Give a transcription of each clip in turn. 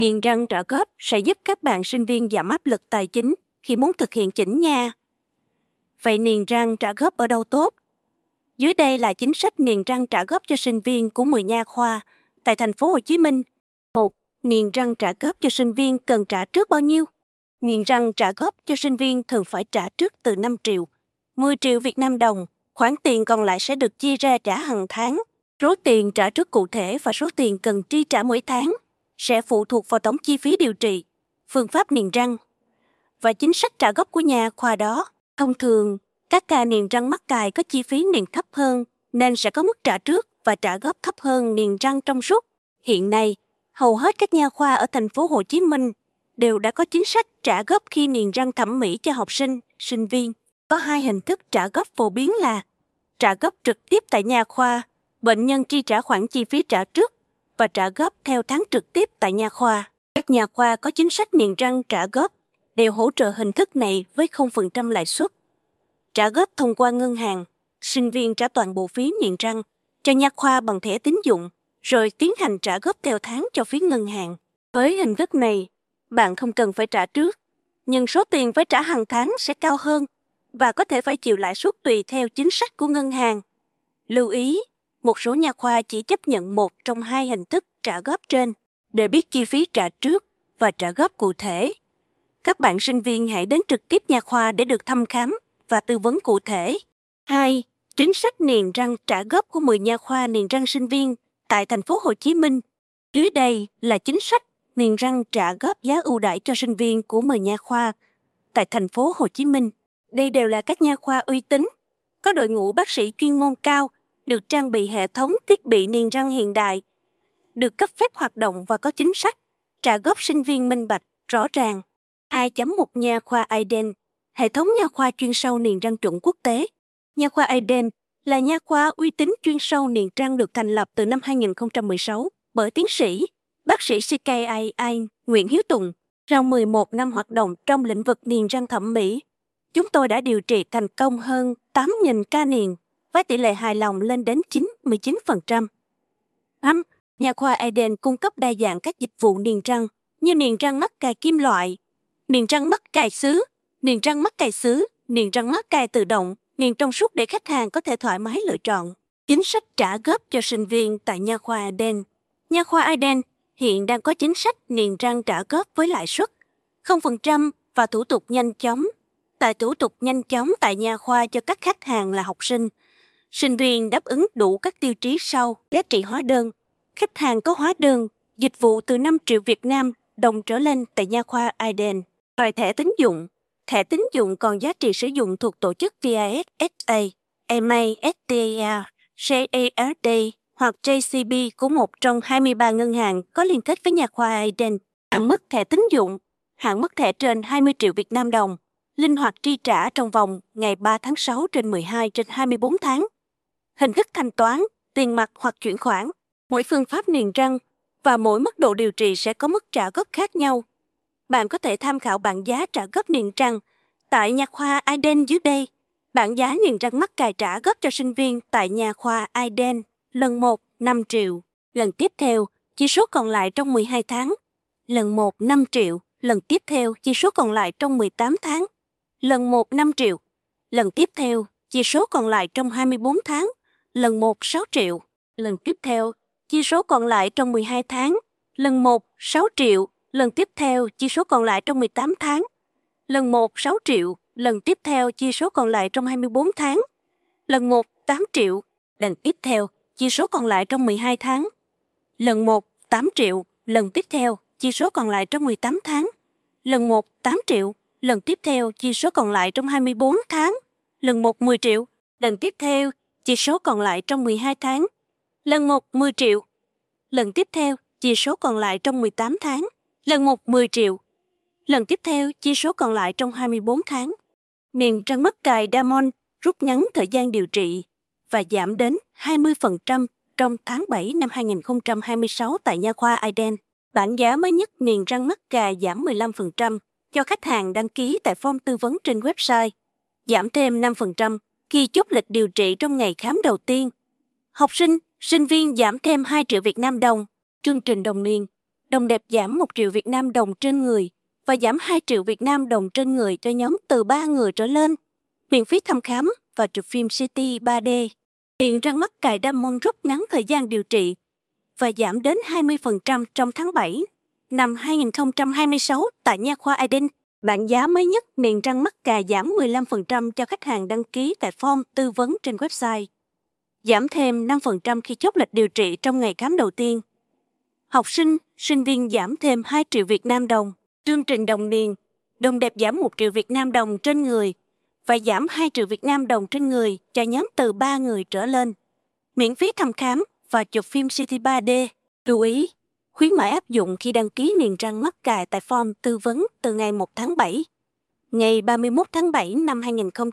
Niềng răng trợ cấp sẽ giúp các bạn sinh viên giảm áp lực tài chính khi muốn thực hiện chỉnh nha. Vậy niềng răng trả góp ở đâu tốt? Dưới đây là chính sách niềng răng trả góp cho sinh viên của 10 nha khoa tại thành phố Hồ Chí Minh. 1. Niềng răng trả góp cho sinh viên cần trả trước bao nhiêu? Niềng răng trả góp cho sinh viên thường phải trả trước từ 5 triệu, 10 triệu Việt Nam đồng. Khoản tiền còn lại sẽ được chia ra trả hàng tháng. Số tiền trả trước cụ thể và số tiền cần chi trả mỗi tháng sẽ phụ thuộc vào tổng chi phí điều trị, phương pháp niềng răng và chính sách trả góp của nha khoa đó. Thông thường, các ca niềng răng mắc cài có chi phí niềng thấp hơn nên sẽ có mức trả trước và trả góp thấp hơn niềng răng trong suốt. Hiện nay, hầu hết các nha khoa ở thành phố Hồ Chí Minh đều đã có chính sách trả góp khi niềng răng thẩm mỹ cho học sinh, sinh viên. Có hai hình thức trả góp phổ biến là trả góp trực tiếp tại nha khoa, bệnh nhân chi trả khoản chi phí trả trước và trả góp theo tháng trực tiếp tại nha khoa. Các nha khoa có chính sách niềng răng trả góp đều hỗ trợ hình thức này với 0% lãi suất. Trả góp thông qua ngân hàng, sinh viên trả toàn bộ phí niềng răng cho nha khoa bằng thẻ tín dụng, rồi tiến hành trả góp theo tháng cho phía ngân hàng. Với hình thức này, bạn không cần phải trả trước, nhưng số tiền phải trả hàng tháng sẽ cao hơn và có thể phải chịu lãi suất tùy theo chính sách của ngân hàng. Lưu ý, một số nha khoa chỉ chấp nhận một trong hai hình thức trả góp trên. Để biết chi phí trả trước và trả góp cụ thể, các bạn sinh viên hãy đến trực tiếp nha khoa để được thăm khám và tư vấn cụ thể. 2. Chính sách niềng răng trả góp của 10 nha khoa niềng răng sinh viên tại thành phố Hồ Chí Minh. Dưới đây là chính sách niềng răng trả góp giá ưu đãi cho sinh viên của 10 nha khoa tại thành phố Hồ Chí Minh. Đây đều là các nha khoa uy tín, có đội ngũ bác sĩ chuyên môn cao, được trang bị hệ thống thiết bị niềng răng hiện đại, được cấp phép hoạt động và có chính sách trả góp sinh viên minh bạch, rõ ràng. 2.1 Nha khoa Iden, hệ thống nha khoa chuyên sâu niềng răng chuẩn quốc tế. Nha khoa Iden là nha khoa uy tín chuyên sâu niềng răng được thành lập từ năm 2016 bởi tiến sĩ, bác sĩ CKI Nguyễn Hiếu Tùng. Sau 11 năm hoạt động trong lĩnh vực niềng răng thẩm mỹ, chúng tôi đã điều trị thành công hơn 8.000 ca niềng với tỷ lệ hài lòng lên đến 99%. 5. Nha khoa Eden cung cấp đa dạng các dịch vụ niềng răng như niềng răng mắc cài kim loại, niềng răng mắc cài xứ, niềng răng mắc cài xứ, niềng răng mắc cài tự động, niềng trong suốt để khách hàng có thể thoải mái lựa chọn. Chính sách trả góp cho sinh viên tại nha khoa Eden. Nha khoa Eden hiện đang có chính sách niềng răng trả góp với lãi suất 0% và thủ tục nhanh chóng. Tại thủ tục nhanh chóng tại nha khoa cho các khách hàng là học sinh, sinh viên đáp ứng đủ các tiêu chí sau: giá trị hóa đơn. Khách hàng có hóa đơn, dịch vụ từ 5 triệu Việt Nam đồng trở lên tại nha khoa Iden. Loại thẻ tín dụng. Thẻ tín dụng còn giá trị sử dụng thuộc tổ chức VISA, MASTA, CARD hoặc JCB của một trong 23 ngân hàng có liên kết với nha khoa Iden. Hạn mức thẻ tín dụng. Hạn mức thẻ trên 20 triệu Việt Nam đồng. Linh hoạt chi trả trong vòng ngày 3 tháng 6 trên 12 trên 24 tháng. Hình thức thanh toán, tiền mặt hoặc chuyển khoản. Mỗi phương pháp niềng răng và mỗi mức độ điều trị sẽ có mức trả góp khác nhau. Bạn có thể tham khảo bảng giá trả góp niềng răng tại nha khoa Iden dưới đây. Bảng giá niềng răng mắc cài trả góp cho sinh viên tại nha khoa Iden. Lần 1, 5 triệu. Lần tiếp theo, chi số còn lại trong 12 tháng. Lần 1, 5 triệu. Lần tiếp theo, chi số còn lại trong 18 tháng. Lần 1, 5 triệu. Lần tiếp theo, chi số còn lại trong 24 tháng. Lần 1, 6 triệu. Lần tiếp theo, chi số còn lại trong 12 tháng. Lần 1, 6 triệu. Lần tiếp theo, chi số còn lại trong 18 tháng. Lần 1, 6 triệu. Lần tiếp theo, chi số còn lại trong 24 tháng. Lần 1, 8 triệu. Lần tiếp theo, chi số còn lại trong 12 tháng. Lần 1, 8 triệu. Lần tiếp theo, chi số còn lại trong 18 tháng. Lần 1, 8 triệu. Lần tiếp theo, chi số còn lại trong 24 tháng. Lần 1, 10 triệu. Lần tiếp theo, chi số còn lại trong 12 tháng. Lần 1, 10 triệu. Lần tiếp theo, chi số còn lại trong 18 tháng. Lần 1, 10 triệu. Lần tiếp theo, chi số còn lại trong 24 tháng. Niềng răng mắc cài Diamond rút ngắn thời gian điều trị và giảm đến 20% trong tháng 7 năm 2026 tại nha khoa Iden. Bản giá mới nhất niềng răng mắc cài giảm 15% cho khách hàng đăng ký tại form tư vấn trên website. Giảm thêm 5% khi chốt lịch điều trị trong ngày khám đầu tiên. Học sinh, sinh viên giảm thêm 2 triệu Việt Nam đồng. Chương trình đồng niên. Đồng đẹp giảm 1 triệu Việt Nam đồng trên người và giảm 2 triệu Việt Nam đồng trên người cho nhóm từ 3 người trở lên. Miễn phí thăm khám và chụp phim CT 3D. Hiện răng mắc cài Diamond rút ngắn thời gian điều trị và giảm đến 20% trong tháng 7 năm 2026 tại Nha khoa Eden. Bảng giá mới nhất niềng răng mắc cài giảm 15% cho khách hàng đăng ký tại form tư vấn trên website. Giảm thêm 5% khi chốt lịch điều trị trong ngày khám đầu tiên. Học sinh, sinh viên giảm thêm 2 triệu Việt Nam đồng. Chương trình đồng niên, đồng đẹp giảm 1 triệu Việt Nam đồng trên người và giảm 2 triệu Việt Nam đồng trên người cho nhóm từ 3 người trở lên. Miễn phí thăm khám và chụp phim CT 3D. Lưu ý, khuyến mãi áp dụng khi đăng ký niềng răng mắc cài tại form tư vấn từ ngày 1 tháng 7. Ngày 31 tháng 7 năm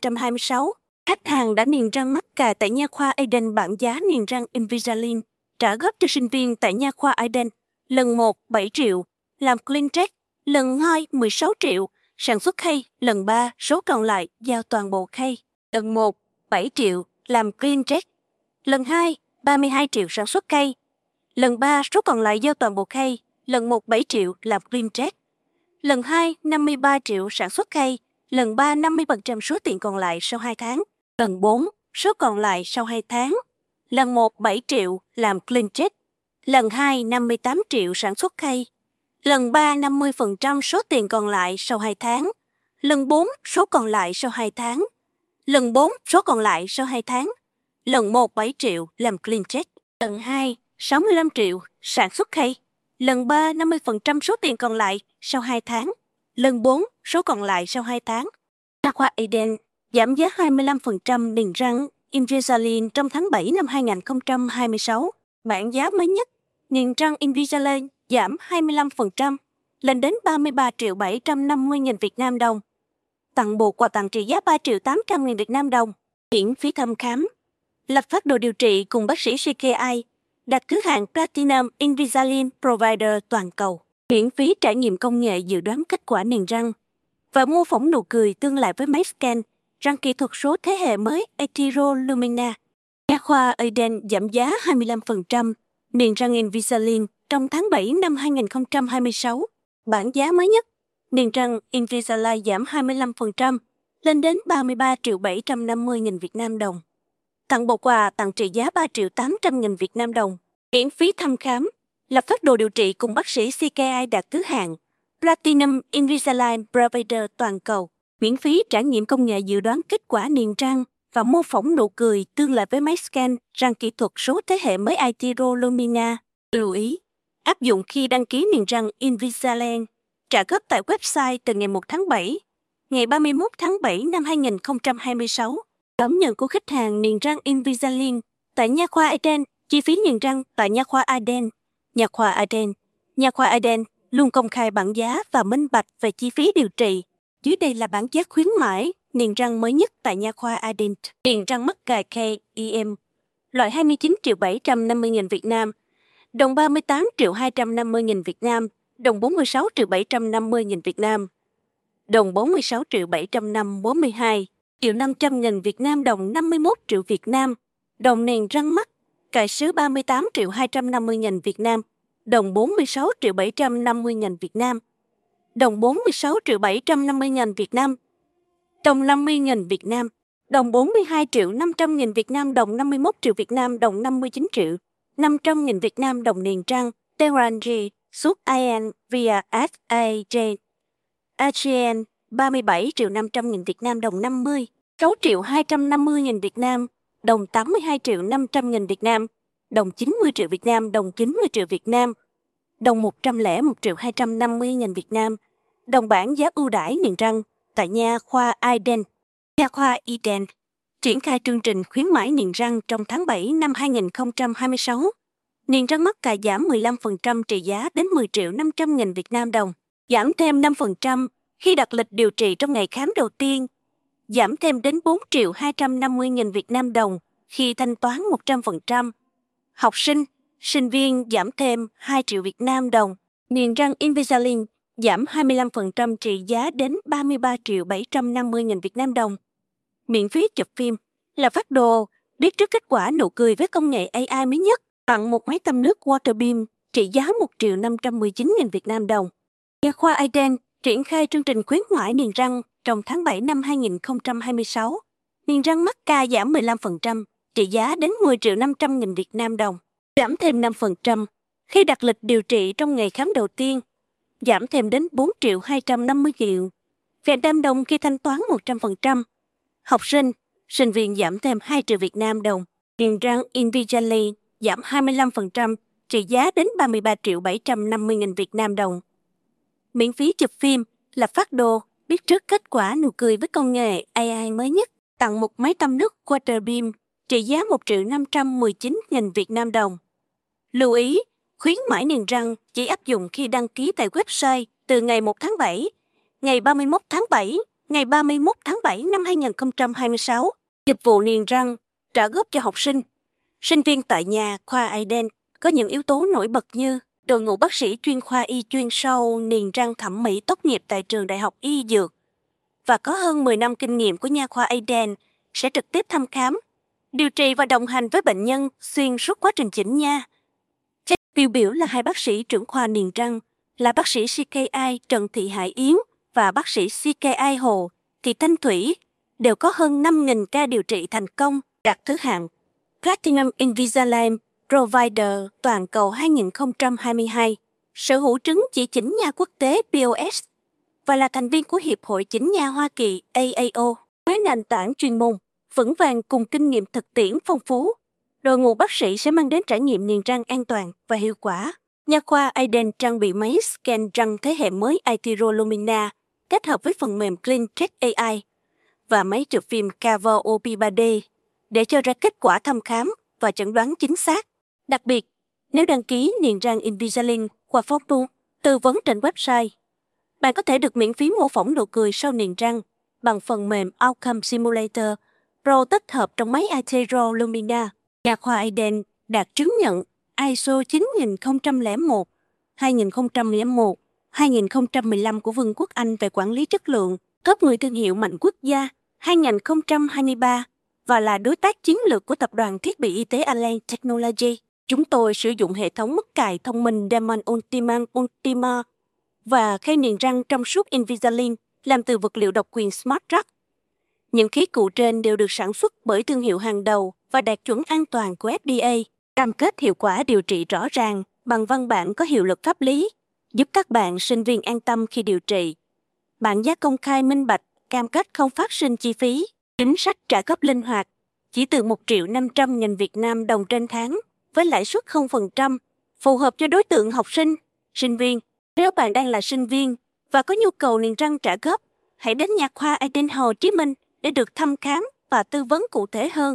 2026, khách hàng đã niềng răng mắc cài tại Nha khoa Eden bảng giá niềng răng Invisalign trả góp cho sinh viên tại Nha khoa Eden. Lần 1, 7 triệu, làm clean check. Lần 2, 16 triệu, sản xuất khay. Lần 3, số còn lại giao toàn bộ khay. Lần 1, 7 triệu, làm clean check. Lần 2, 32 triệu sản xuất khay. Lần 3, số còn lại giao toàn bộ khay. Lần 1, 7 triệu, làm clean check. Lần 2, 53 triệu sản xuất khay. Lần 3, 50% số tiền còn lại sau 2 tháng. Lần 4, số còn lại sau 2 tháng. Lần 1, 7 triệu, làm clean check. Lần 2, 58 triệu sản xuất khay. Lần 3, 50% số tiền còn lại sau 2 tháng. Lần 4, số còn lại sau 2 tháng. Lần 4, số còn lại sau 2 tháng. Lần 1, 7 triệu, làm clean check. Lần 2, 65 triệu, sản xuất khay. Lần 3, 50% số tiền còn lại sau 2 tháng. Lần 4, số còn lại sau 2 tháng. Nha khoa Eden giảm giá 25% niềng răng Invisalign trong tháng 7 năm 2026. Bảng giá mới nhất, niềng răng Invisalign giảm 25%, lên đến 33 triệu 750 nghìn Việt Nam đồng. Tặng bộ quà tặng trị giá 3 triệu 800 nghìn Việt Nam đồng. Miễn phí thăm khám. Lập phác đồ điều trị cùng bác sĩ CKI. Đặt thứ hạng Platinum Invisalign Provider toàn cầu. Miễn phí trải nghiệm công nghệ dự đoán kết quả niềng răng. Và mô phỏng nụ cười tương lại với máy scan răng kỹ thuật số thế hệ mới Etiro Lumina. Nha khoa Eden giảm giá 25% niềng răng Invisalign trong tháng 7 năm 2026. Bảng giá mới nhất, niềng răng Invisalign giảm 25%, lên đến 33 triệu 750 nghìn Việt Nam đồng. Tặng bộ quà tặng trị giá 3 triệu 800 nghìn Việt Nam đồng. Miễn phí thăm khám, lập phác đồ điều trị cùng bác sĩ CKI đạt thứ hạng Platinum Invisalign Provider toàn cầu. Miễn phí trải nghiệm công nghệ dự đoán kết quả niềng răng và mô phỏng nụ cười tương lại với máy scan răng kỹ thuật số thế hệ mới Itero Lumina. Lưu ý, áp dụng khi đăng ký niềng răng Invisalign, trả góp tại website từ ngày 1 tháng 7, ngày 31 tháng 7 năm 2026. Cảm nhận của khách hàng niềng răng Invisalign tại Nha khoa Eden, chi phí niềng răng tại Nha khoa Eden. Nha khoa Eden. Nha khoa Eden luôn công khai bảng giá và minh bạch về chi phí điều trị. Dưới đây là bảng giá khuyến mãi niềng răng mới nhất tại Nha khoa Eden. Niềng răng mắc cài KEM, loại 29 triệu 750 nghìn Việt Nam, đồng 38 triệu 250 nghìn Việt Nam, đồng 46 triệu 750 nghìn Việt Nam, đồng 46 triệu 742 triệu 500 nghìn Việt Nam, đồng 51 triệu Việt Nam, đồng niềng răng mắc cài sứ 38 triệu 250 nghìn Việt Nam, đồng 46 triệu 750 nghìn Việt Nam, đồng 46 triệu 750 nghìn Việt Nam, đồng 50 nghìn Việt Nam, đồng 42 triệu 500 nghìn Việt Nam, đồng 51 triệu Việt Nam, đồng 59 triệu 500 nghìn Việt Nam, đồng niềng răng Terangi suốt IN via FAJ AGN 37 triệu 500 nghìn Việt Nam, đồng 6 triệu 250 nghìn Việt Nam, đồng 82 triệu 500 nghìn Việt Nam, đồng 90 triệu Việt Nam, đồng 90 triệu Việt Nam, đồng 101 triệu 250 nghìn Việt Nam, đồng bảng giá ưu đãi niềng răng tại Nha khoa Eden. Nha khoa Eden triển khai chương trình khuyến mãi niềng răng trong tháng 7 năm 2026. Niềng răng mắc cài giảm 15% trị giá đến 10 triệu 500 nghìn Việt Nam đồng, giảm thêm 5% khi đặt lịch điều trị trong ngày khám đầu tiên, giảm thêm đến 4 triệu 250 nghìn Việt Nam đồng khi thanh toán 100%. Học sinh, sinh viên giảm thêm 2 triệu Việt Nam đồng. Niềng răng Invisalign giảm 25% trị giá đến 33 triệu 750 nghìn Việt Nam đồng. Miễn phí chụp phim, là phác đồ, biết trước kết quả nụ cười với công nghệ AI mới nhất, tặng một máy tăm nước Waterbeam trị giá 1.519.000 Việt Nam đồng. Nha khoa Iden triển khai chương trình khuyến mãi niềng răng trong tháng 7 năm 2026. Niềng răng mắc ca giảm 15%, trị giá đến 10.500.000 Việt Nam đồng. Giảm thêm 5% khi đặt lịch điều trị trong ngày khám đầu tiên. Giảm thêm đến 4.250.000 Việt Nam đồng khi thanh toán 100%. Học sinh, sinh viên giảm thêm 2 triệu Việt Nam đồng. Niềng răng Invisalign giảm 25%, trị giá đến 33.750.000 Việt Nam đồng. Miễn phí chụp phim, lập phác đồ, biết trước kết quả nụ cười với công nghệ AI mới nhất. Tặng một máy tăm nước Waterbeam, trị giá 1.519.000 Việt Nam đồng. Lưu ý, khuyến mãi niềng răng chỉ áp dụng khi đăng ký tại website từ ngày 1 tháng 7, ngày 31 tháng 7, ngày 31 tháng 7 năm 2026. Dịch vụ niềng răng trả góp cho học sinh, sinh viên tại nhà khoa Iden có những yếu tố nổi bật như đội ngũ bác sĩ chuyên khoa y chuyên sâu niềng răng thẩm mỹ tốt nghiệp tại trường Đại học Y Dược và có hơn 10 năm kinh nghiệm của nha khoa Iden sẽ trực tiếp thăm khám, điều trị và đồng hành với bệnh nhân xuyên suốt quá trình chỉnh nha. Các tiêu biểu là hai bác sĩ trưởng khoa niềng răng là bác sĩ CKI Trần Thị Hải Yến và bác sĩ CKI Hồ Thị Thanh Thủy đều có hơn 5.000 ca điều trị thành công, đạt thứ hạng Platinum Invisalign Provider toàn cầu 2022, sở hữu chứng chỉ chỉnh nha quốc tế POS và là thành viên của Hiệp hội Chỉnh nha Hoa Kỳ AAO. Với nền tảng chuyên môn vững vàng cùng kinh nghiệm thực tiễn phong phú, đội ngũ bác sĩ sẽ mang đến trải nghiệm niềng răng an toàn và hiệu quả. Nha khoa Iden trang bị máy scan răng thế hệ mới iTero Lumina kết hợp với phần mềm CleanTreck AI và máy chụp phim Cover OP 3D để cho ra kết quả thăm khám và chẩn đoán chính xác. Đặc biệt, nếu đăng ký niềng răng Invisalign qua form tư vấn trên website, bạn có thể được miễn phí mô phỏng nụ cười sau niềng răng bằng phần mềm Outcome Simulator Pro tích hợp trong máy iTero Lumina. Nha khoa Iden đạt chứng nhận ISO 9001, 2001, 2015 của Vương quốc Anh về quản lý chất lượng, top 10 thương hiệu mạnh quốc gia 2023 và là đối tác chiến lược của tập đoàn thiết bị y tế Align Technology. Chúng tôi sử dụng hệ thống mức cài thông minh Demon Ultima và khay niềng răng trong suốt Invisalign làm từ vật liệu độc quyền Smart Rock. Những khí cụ trên đều được sản xuất bởi thương hiệu hàng đầu và đạt chuẩn an toàn của FDA, cam kết hiệu quả điều trị rõ ràng bằng văn bản có hiệu lực pháp lý, giúp các bạn sinh viên an tâm khi điều trị. Bảng giá công khai minh bạch, cam kết không phát sinh chi phí, chính sách trả góp linh hoạt, chỉ từ 1.500.000 Việt Nam đồng trên tháng, với lãi suất 0%, phù hợp cho đối tượng học sinh, sinh viên. Nếu bạn đang là sinh viên và có nhu cầu niềng răng trả góp, hãy đến nha khoa Iden Hồ Chí Minh để được thăm khám và tư vấn cụ thể hơn.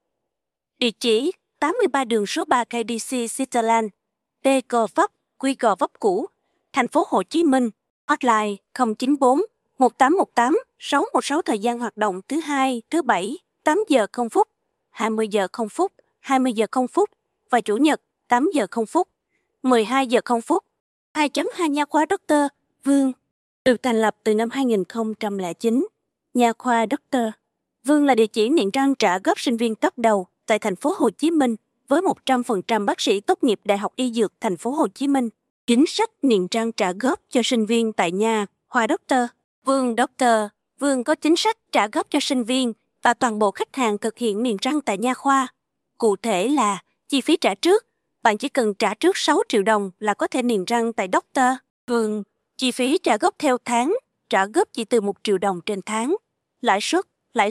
Địa chỉ 83 đường số 3 KDC Cityland, T Gò Vấp, Quy Gò Vấp cũ, thành phố Hồ Chí Minh. Hotline 094 1818 616. Thời gian hoạt động thứ Hai, thứ Bảy 8 giờ 0 phút, 20 giờ 0 phút, 20 giờ 0 phút và Chủ nhật 8 giờ 0 phút, 12 giờ 0 phút. 2.2 Nha khoa Dr. Vương được thành lập từ năm 2009. Nha khoa Dr. Vương là địa chỉ niềng răng trả góp sinh viên top đầu tại thành phố Hồ Chí Minh với 100% bác sĩ tốt nghiệp Đại học Y Dược thành phố Hồ Chí Minh. Chính sách niềng răng trả góp cho sinh viên tại nha khoa Dr. Vương. Dr. Vương có chính sách trả góp cho sinh viên và toàn bộ khách hàng thực hiện niềng răng tại nha khoa. Cụ thể là chi phí trả trước, bạn chỉ cần trả trước 6 triệu đồng là có thể niềng răng tại Dr. Vương. Chi phí trả góp theo tháng, trả góp chỉ từ 1 triệu đồng trên tháng. Lãi suất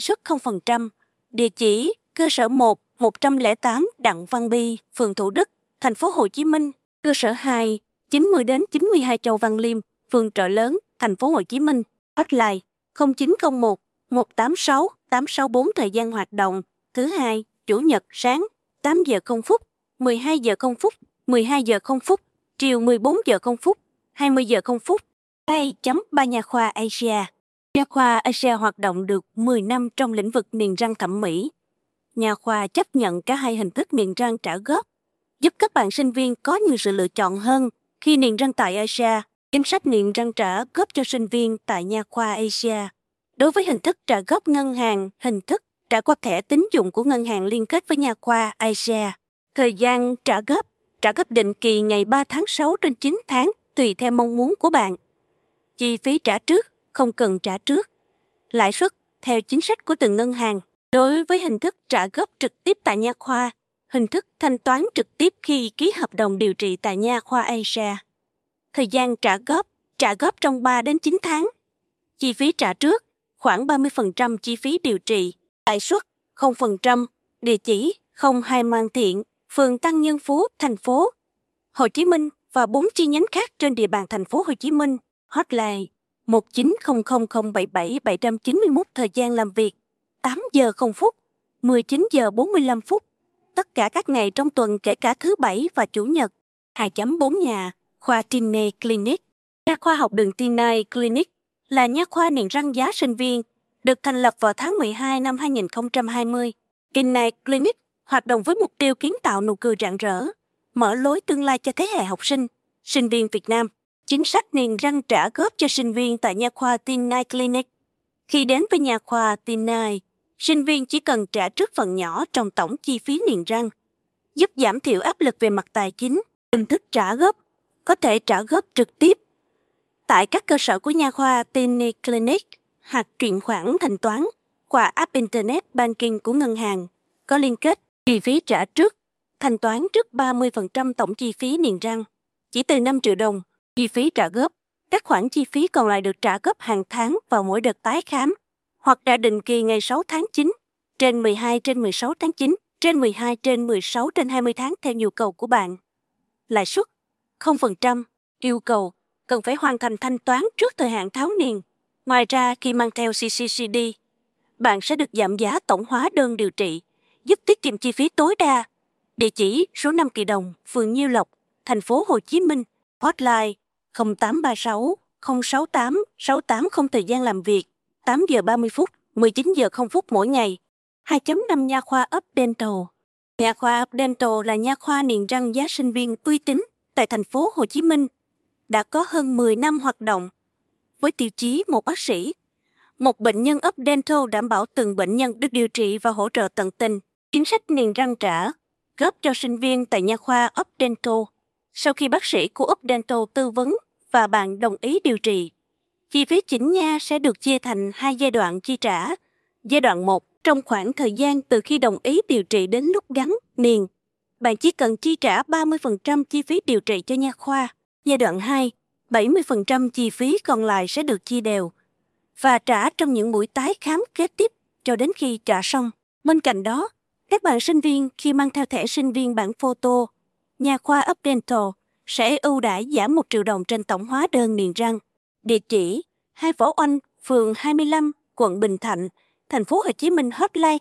0%. Địa chỉ cơ sở 1, 108 Đặng Văn Bi, phường Thủ Đức, thành phố Hồ Chí Minh. Cơ sở 2, 90 đến 92 Châu Văn Liêm, phường Chợ Lớn, thành phố Hồ Chí Minh. Hotline 0901 186 864. Thời gian hoạt động thứ Hai, Chủ nhật sáng 8 giờ 0 phút, 12 giờ 0 phút, 12 giờ 0 phút, chiều 14 giờ 0 phút, 20 giờ 0 phút. 2.3 Nha khoa Asia. Nha khoa Asia hoạt động được 10 năm trong lĩnh vực niềng răng thẩm mỹ. Nha khoa chấp nhận cả hai hình thức niềng răng trả góp, giúp các bạn sinh viên có nhiều sự lựa chọn hơn khi niềng răng tại Asia. Chính sách niềng răng trả góp cho sinh viên tại Nha khoa Asia. Đối với hình thức trả góp ngân hàng, hình thức trả qua thẻ tín dụng của ngân hàng liên kết với Nha khoa Asia. Thời gian trả góp trả góp định kỳ ngày 3 tháng 6 trên 9 tháng tùy theo mong muốn của bạn. Chi phí trả trước, không cần trả trước. Lãi suất theo chính sách của từng ngân hàng. Đối với hình thức trả góp trực tiếp tại nha khoa, hình thức thanh toán trực tiếp khi ký hợp đồng điều trị tại nha khoa Asia. Thời gian trả góp trong 3 đến 9 tháng. Chi phí trả trước, khoảng 30% chi phí điều trị. Lãi suất 0%, địa chỉ 02 Mang Thiện, phường Tăng Nhân Phú, thành phố Hồ Chí Minh và 4 chi nhánh khác trên địa bàn thành phố Hồ Chí Minh. Hotline 1900777791, thời gian làm việc 8 giờ 0 phút, 19 giờ 45 phút. Tất cả các ngày trong tuần kể cả thứ Bảy và Chủ nhật. 2.4 nhà, khoa Tinay Clinic. Nha khoa học đường Tinay Clinic là nha khoa niềng răng giá sinh viên, được thành lập vào tháng 12 năm 2020. Tinay Clinic hoạt động với mục tiêu kiến tạo nụ cười rạng rỡ, mở lối tương lai cho thế hệ học sinh, sinh viên Việt Nam. Chính sách niềng răng trả góp cho sinh viên tại nha khoa Tinay Clinic. Khi đến với nha khoa Tinay, sinh viên chỉ cần trả trước phần nhỏ trong tổng chi phí niềng răng, giúp giảm thiểu áp lực về mặt tài chính. Hình thức trả góp có thể trả góp trực tiếp tại các cơ sở của nha khoa Tinay Clinic hoặc chuyển khoản thanh toán qua app Internet Banking của ngân hàng có liên kết. Chi phí trả trước, thanh toán trước 30% tổng chi phí niềng răng, chỉ từ 5 triệu đồng. Chi phí trả góp, các khoản chi phí còn lại được trả góp hàng tháng vào mỗi đợt tái khám, hoặc trả định kỳ ngày 6 tháng 9, trên 12 trên 16 tháng 9, trên 12 trên 16 trên 20 tháng theo nhu cầu của bạn. Lãi suất 0%, yêu cầu cần phải hoàn thành thanh toán trước thời hạn tháo niềng. Ngoài ra, khi mang theo CCCD, bạn sẽ được giảm giá tổng hóa đơn điều trị, giúp tiết kiệm chi phí tối đa. Địa chỉ số 5 Kỳ Đồng, phường Nhiêu Lộc, thành phố Hồ Chí Minh. Hotline 0836 068 680, thời gian làm việc 8 giờ 30 phút, 19 giờ 0 phút mỗi ngày. 2.5 Nha khoa Up Dental. Nha khoa Up Dental là nha khoa niềng răng giá sinh viên uy tín tại thành phố Hồ Chí Minh, đã có hơn 10 năm hoạt động. Với tiêu chí một bác sĩ, một bệnh nhân Up Dental đảm bảo từng bệnh nhân được điều trị và hỗ trợ tận tình. Chính sách niềng răng trả góp cho sinh viên tại nha khoa Up Dental. Sau khi bác sĩ của Up Dental tư vấn và bạn đồng ý điều trị, chi phí chỉnh nha sẽ được chia thành 2 giai đoạn chi trả. Giai đoạn 1, trong khoảng thời gian từ khi đồng ý điều trị đến lúc gắn niềng, bạn chỉ cần chi trả 30% chi phí điều trị cho nha khoa. Giai đoạn 2, 70% chi phí còn lại sẽ được chia đều và trả trong những buổi tái khám kế tiếp cho đến khi trả xong. Bên cạnh đó, các bạn sinh viên khi mang theo thẻ sinh viên bản photo, nha khoa Up Dental sẽ ưu đãi giảm 1 triệu đồng trên tổng hóa đơn niềng răng. Địa chỉ 2 Võ Oanh, phường 25, quận Bình Thạnh, thành phố Hồ Chí Minh. Hotline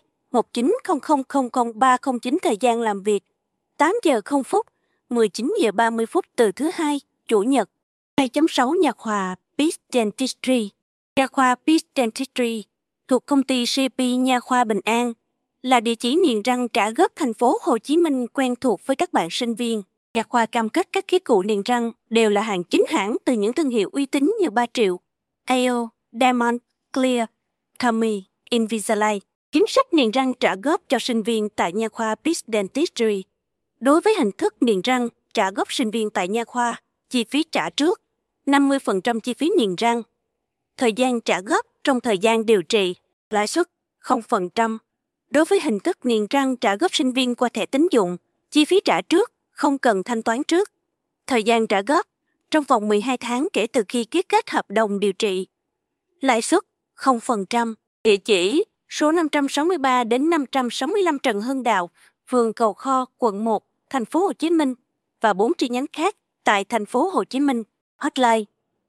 19000309, thời gian làm việc 8 giờ 0 phút, 19 giờ 30 phút từ thứ Hai, Chủ nhật. 2.6 Nha khoa Peace Dentistry. Nha khoa Peace Dentistry thuộc công ty CP Nha khoa Bình An là địa chỉ niềng răng trả góp thành phố Hồ Chí Minh quen thuộc với các bạn sinh viên. Nha khoa cam kết các khí cụ niềng răng đều là hàng chính hãng từ những thương hiệu uy tín như 3 Triệu, AO, Diamond, Clear, Cami, Invisalign. Chính sách niềng răng trả góp cho sinh viên tại nha khoa Peace Dentistry. Đối với hình thức niềng răng trả góp sinh viên tại nha khoa, chi phí trả trước 50% chi phí niềng răng. Thời gian trả góp trong thời gian điều trị, lãi suất 0%. Đối với hình thức niềng răng trả góp sinh viên qua thẻ tín dụng, chi phí trả trước, không cần thanh toán trước. Thời gian trả góp trong vòng 12 tháng kể từ khi ký kết hợp đồng điều trị. Lãi suất 0%. Địa chỉ số 563 đến 565 Trần Hưng Đạo, phường Cầu Kho, quận 1, thành phố Hồ Chí Minh và 4 chi nhánh khác tại thành phố Hồ Chí Minh. Hotline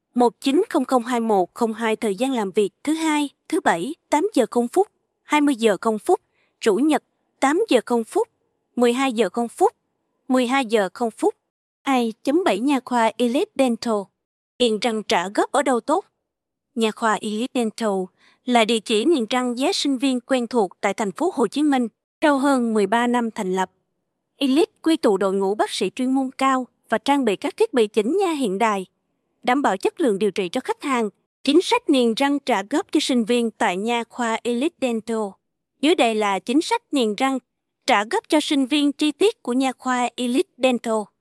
19002102, thời gian làm việc thứ Hai, thứ Bảy 8 giờ 0 phút, 20 giờ 0 phút, Chủ nhật 8 giờ 0 phút, 12 giờ 0 phút, 12 giờ 0 phút. 2.7 Nha khoa Elite Dental. Niềng răng trả góp ở đâu tốt? Nha khoa Elite Dental là địa chỉ niềng răng giá sinh viên quen thuộc tại thành phố Hồ Chí Minh. Sau hơn 13 năm thành lập, Elite quy tụ đội ngũ bác sĩ chuyên môn cao và trang bị các thiết bị chỉnh nha hiện đại, đảm bảo chất lượng điều trị cho khách hàng. Chính sách niềng răng trả góp cho sinh viên tại nha khoa Elite Dental. Dưới đây là chính sách niềng răng trả góp cho sinh viên chi tiết của nha khoa Elite Dental.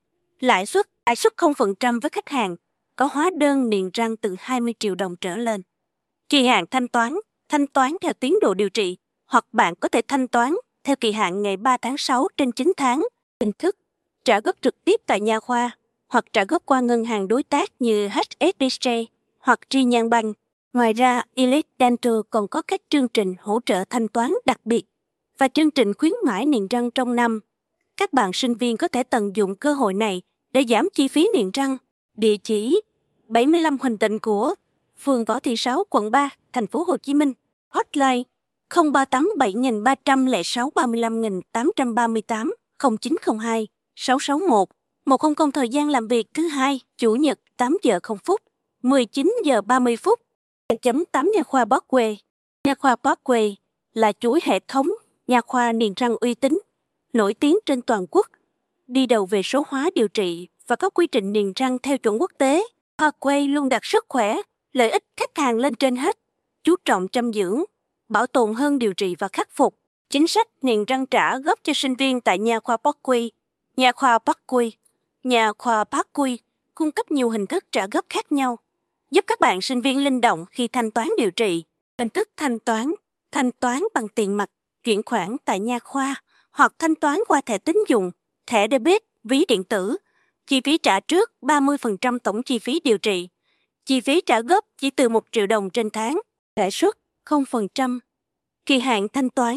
Lãi suất 0% với khách hàng có hóa đơn niềng răng từ 20 triệu đồng trở lên. Kỳ hạn thanh toán theo tiến độ điều trị, hoặc bạn có thể thanh toán theo kỳ hạn ngày 3 tháng 6 trên 9 tháng. Hình thức trả góp trực tiếp tại nha khoa hoặc trả góp qua ngân hàng đối tác như HSBC hoặc Chi Nhánh Bank. Ngoài ra, Elite Dental còn có các chương trình hỗ trợ thanh toán đặc biệt và chương trình khuyến mãi niềng răng trong năm. Các bạn sinh viên có thể tận dụng cơ hội này để giảm chi phí niềng răng. Địa chỉ 75 Huỳnh Tịnh của phường Võ Thị Sáu, quận 3, thành phố Hồ Chí Minh. Hotline 038 7306 35 838 0902 661 100. Thời gian làm việc thứ hai, Chủ nhật 8 giờ 0 phút, 19 giờ 30 phút. 8 Nha khoa Parkway. Nha khoa Parkway là chuỗi hệ thống nha khoa niềng răng uy tín, nổi tiếng trên toàn quốc, đi đầu về số hóa điều trị và có quy trình niềng răng theo chuẩn quốc tế. Parkway luôn đặt sức khỏe, lợi ích khách hàng lên trên hết, chú trọng chăm dưỡng, bảo tồn hơn điều trị và khắc phục. Chính sách niềng răng trả góp cho sinh viên tại Nha khoa Parkway. Nha khoa Parkway cung cấp nhiều hình thức trả góp khác nhau, giúp các bạn sinh viên linh động khi thanh toán điều trị. Hình thức thanh toán bằng tiền mặt, chuyển khoản tại nha khoa hoặc thanh toán qua thẻ tín dụng, thẻ debit, ví điện tử. Chi phí trả trước 30% tổng chi phí điều trị. Chi phí trả góp chỉ từ 1 triệu đồng trên tháng. Lãi suất 0%. Kỳ hạn thanh toán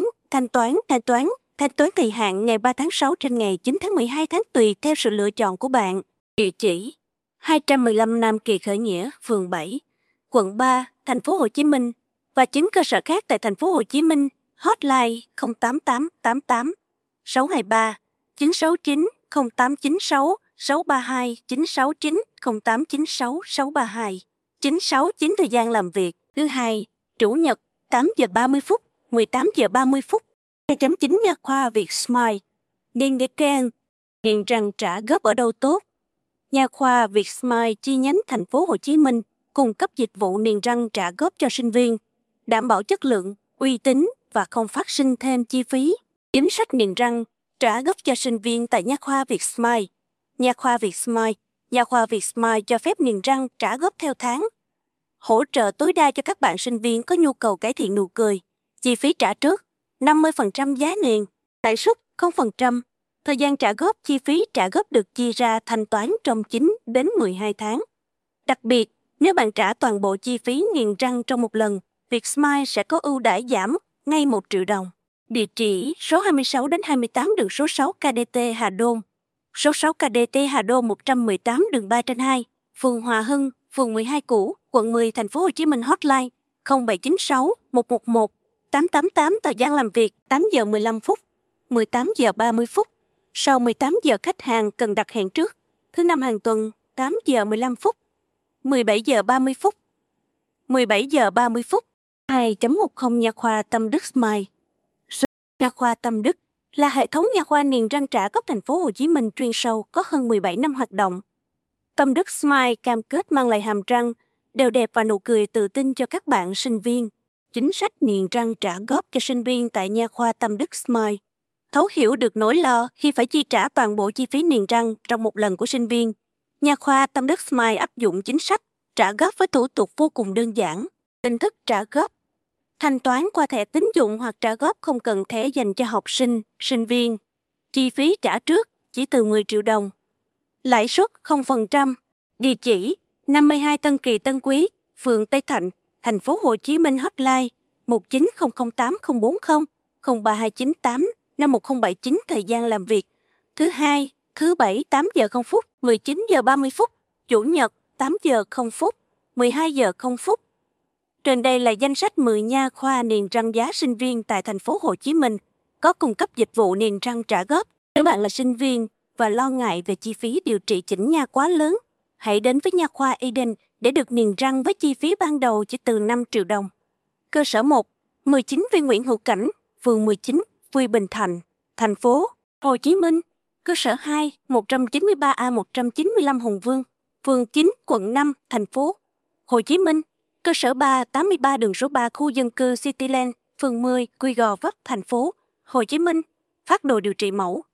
kỳ hạn ngày 3 tháng 6 trên ngày 9 tháng 12 tháng tùy theo sự lựa chọn của bạn. Địa chỉ 215 Nam Kỳ Khởi Nghĩa, phường 7, quận 3, thành phố Hồ Chí Minh và 9 cơ sở khác tại thành phố Hồ Chí Minh. Hotline 08888 623 969 0896 632 969 0896 632 969. Thời gian làm việc thứ hai, Chủ nhật 8 giờ 30 phút, 18 giờ 30 phút. 2.9 Nha khoa Việt Smile. Niềng răng trả góp ở đâu tốt? Nha khoa Việt Smile chi nhánh thành phố Hồ Chí Minh cung cấp dịch vụ niềng răng trả góp cho sinh viên, đảm bảo chất lượng, uy tín và không phát sinh thêm chi phí. Chính sách niềng răng trả góp cho sinh viên tại Nha khoa Việt Smile. Nha khoa Việt Smile cho phép niềng răng trả góp theo tháng, hỗ trợ tối đa cho các bạn sinh viên có nhu cầu cải thiện nụ cười. Chi phí trả trước 50% giá niềng, lãi suất 0%. Thời gian trả góp, chi phí trả góp được chia ra thanh toán trong 9 đến 12 tháng. Đặc biệt, nếu bạn trả toàn bộ chi phí niềng răng trong một lần, Vietsmile sẽ có ưu đãi giảm ngay 1 triệu đồng. Địa chỉ số 26 đến 28 đường số 6 KDT Hà Đôn, số 6 KDT Hà Đôn 118 đường 3/2, phường Hòa Hưng, phường 12 cũ, quận 10, thành phố Hồ Chí Minh. Hotline 0796 111 888. Thời gian làm việc 8 giờ 15 phút, 18 giờ 30 phút. Sau 18 giờ khách hàng cần đặt hẹn trước. Thứ năm hàng tuần 8 giờ 15 phút, 17 giờ 30 phút. 17 giờ 30 phút. 2.10 Nha khoa Tâm Đức Smile. Nha khoa Tâm Đức là hệ thống nha khoa niềng răng trả góp thành phố Hồ Chí Minh chuyên sâu có hơn 17 năm hoạt động. Tâm Đức Smile cam kết mang lại hàm răng đều đẹp và nụ cười tự tin cho các bạn sinh viên. Chính sách niềng răng trả góp cho sinh viên tại Nha khoa Tâm Đức Smile. Thấu hiểu được nỗi lo khi phải chi trả toàn bộ chi phí niềng răng trong một lần của sinh viên, Nha khoa Tâm Đức Smile áp dụng chính sách trả góp với thủ tục vô cùng đơn giản. Hình thức trả góp: thanh toán qua thẻ tín dụng hoặc trả góp không cần thẻ dành cho học sinh, sinh viên. Chi phí trả trước chỉ từ 10 triệu đồng. Lãi suất 0%. Địa chỉ 52 Tân Kỳ Tân Quý, phường Tây Thạnh, thành phố Hồ Chí Minh. Hotline 19008040 03298 51079. Thời gian làm việc thứ hai, thứ bảy 8 giờ 0 phút, 19 giờ 30 phút, Chủ nhật 8 giờ 0 phút, 12 giờ 0 phút. Trên đây là danh sách 10 nha khoa niềng răng giá sinh viên tại thành phố Hồ Chí Minh có cung cấp dịch vụ niềng răng trả góp. Nếu bạn là sinh viên và lo ngại về chi phí điều trị chỉnh nha quá lớn, hãy đến với Nha khoa Eden để được niềng răng với chi phí ban đầu chỉ từ 5 triệu đồng. Cơ sở 1, 19 Viên Nguyễn Hữu Cảnh, phường 19, Quy Bình Thạnh, thành phố Hồ Chí Minh. Cơ sở 2, 193A 195 Hùng Vương, phường 9, quận 5, thành phố Hồ Chí Minh. Cơ sở 3, 83 đường số 3 khu dân cư Cityland, phường 10, Quy Gò Vấp, thành phố Hồ Chí Minh. Phác đồ điều trị mẫu